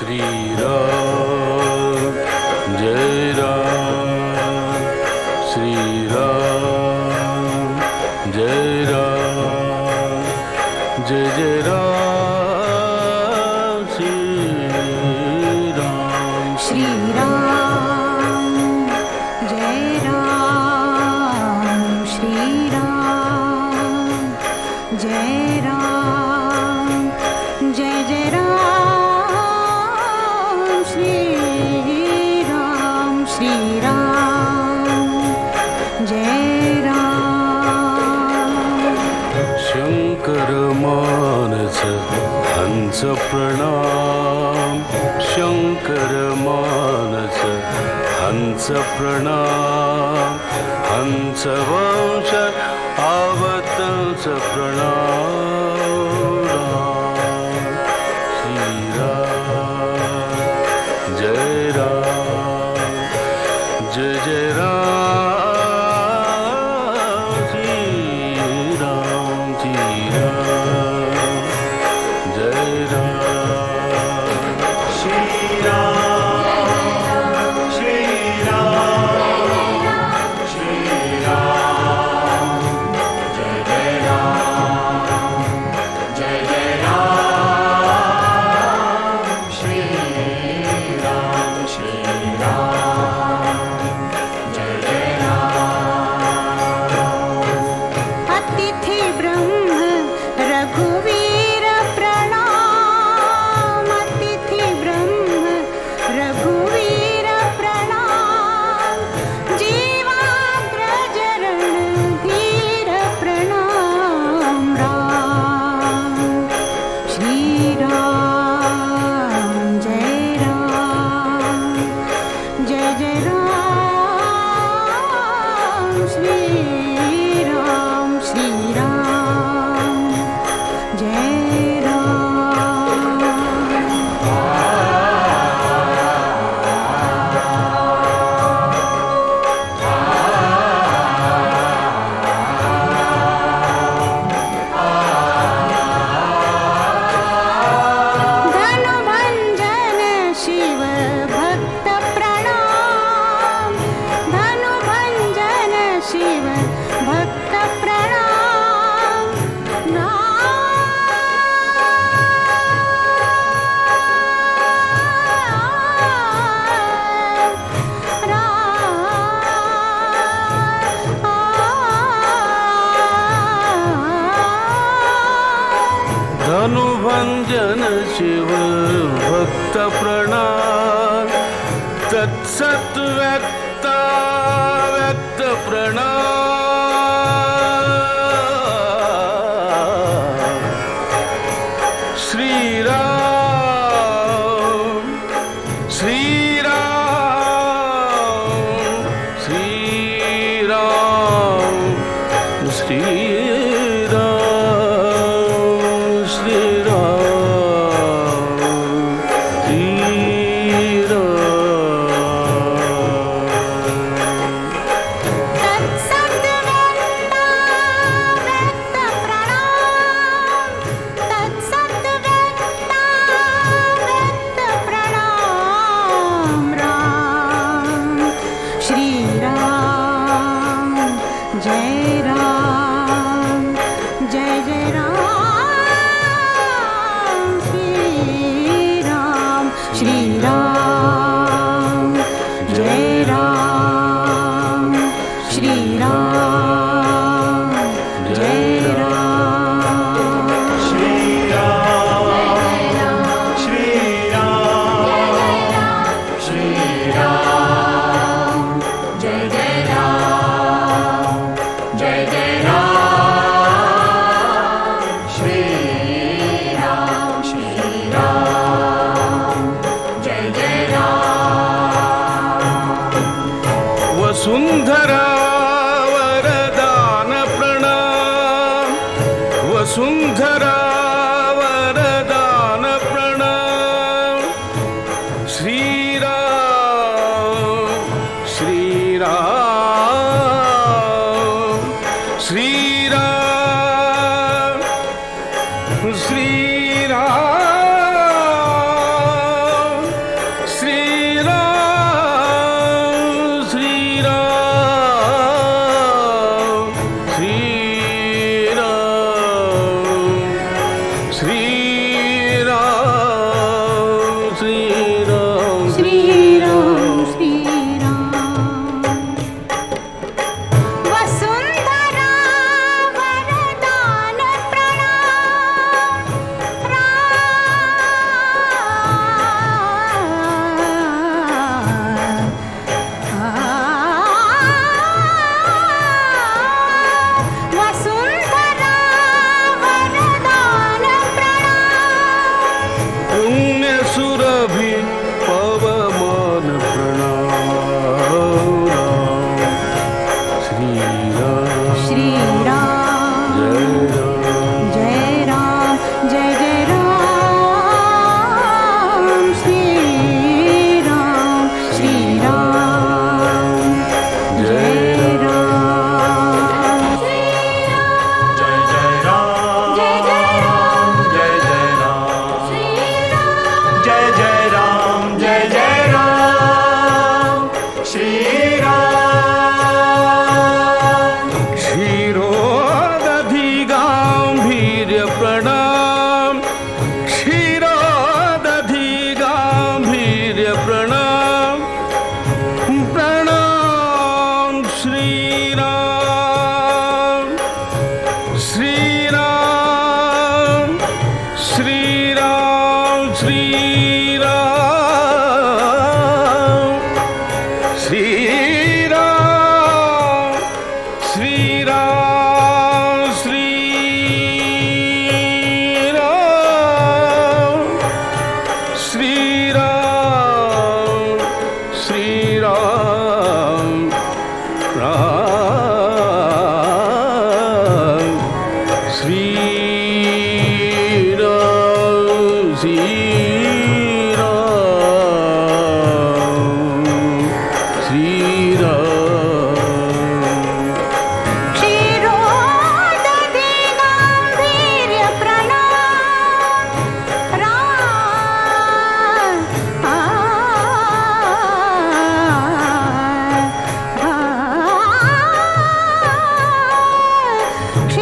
श्रीराम जय राम श्रीराम जय राम जय जय राम श्रीराम श्रीराम जय राम श्रीराम जय राम जय जय राम श्रीराम श्रीराम जय राम शंकर मानस हंस प्रणाम शंकर मानस हंस प्रणाम हंस वंश आवतंस प्रणाम श्रीराम जय राम जय जय राम श्रीराम श्रीराम जय राम श्रीराम श्रीराम श्रीराम जय जय राम जय जय राम श्रीराम श्रीराम जय जय राम अतिथि ब्रह्म रघुवीर प्रणाम अतिथि ब्रह्म रघुवीर प्रणाम जीवाग्रजरण धीर प्रणाम राम श्रीराम जय राम जय जय राम श्रीराम श्रीराम जय राम धनुभंजन शिव भक्त प्रणाम धनुभंजन शिव भक्त प्रणाम धनुभंजन शिव भक्त प्रणाम तत्सत व्यक्त व्यक्त प्रणाम श्रीराम श्रीराम श्रीराम श्रीराम श्रीराम तत्सत व्यक्त प्रणाम तत्सत व्यक्त प्रणाम राम श्रीराम जय राम जय जय राम श्रीराम श्रीराम जय राम श्रीराम जय राम श्रीराम श्रीराम श्रीराम जय जय राम जय जय राम श्रीराम श्रीराम जय जय राम वसुंधरा वरदान प्रणाम वसुंधरा वरदान प्रणाम श्रीराम श्रीराम श्रीराम श्रीराम श्री राम श्री राम श्री राम श्री राम श्री राम श्री राम राम श्री राम श्री राम श्री राम क्षीरोदधिगाम्भीर्यप्रणाम राम